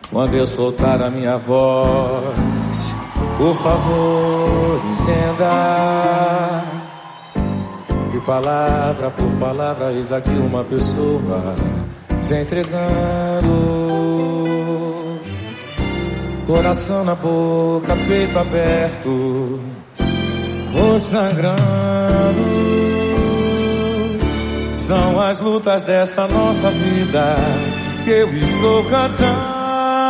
Quando eu soltar a minha voz, por favor, entenda que palavra por palavra eis aqui uma pessoa se entregando. Coração na boca, peito aberto, rosto sangrando. São as lutas dessa nossa vida que eu estou cantando.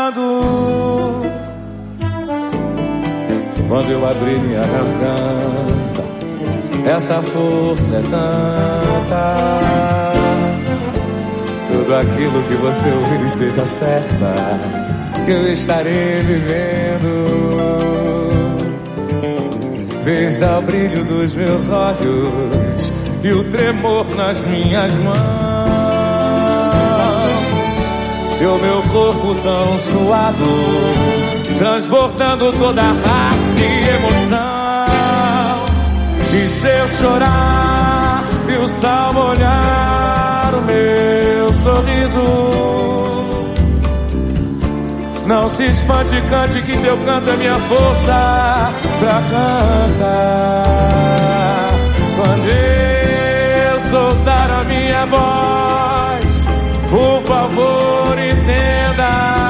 Quando eu abri minha garganta, essa força é tanta. Tudo aquilo que você ouvir esteja certa, que eu estarei vivendo. Veja o brilho dos meus olhos e o tremor nas minhas mãos. E o meu corpo tão suado, transbordando toda a raça e emoção. E se eu chorar e o sol molhar o meu sorriso, não se espante, cante que teu canto é minha força pra cantar. Quando eu soltar a minha voz, por favor entenda,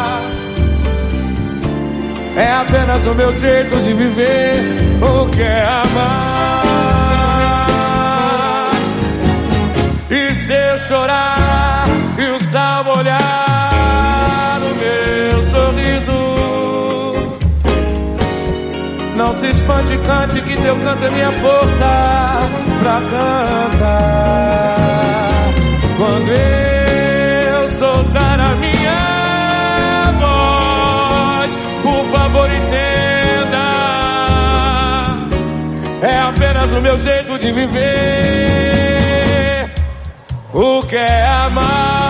é apenas o meu jeito de viver o que é amar. E se eu chorar e o sol molhar o meu sorriso, não se espante, cante que teu canto é minha força pra cantar. Quando eu soltar a minha voz, por favor entenda, é apenas o meu jeito de viver o que é amar.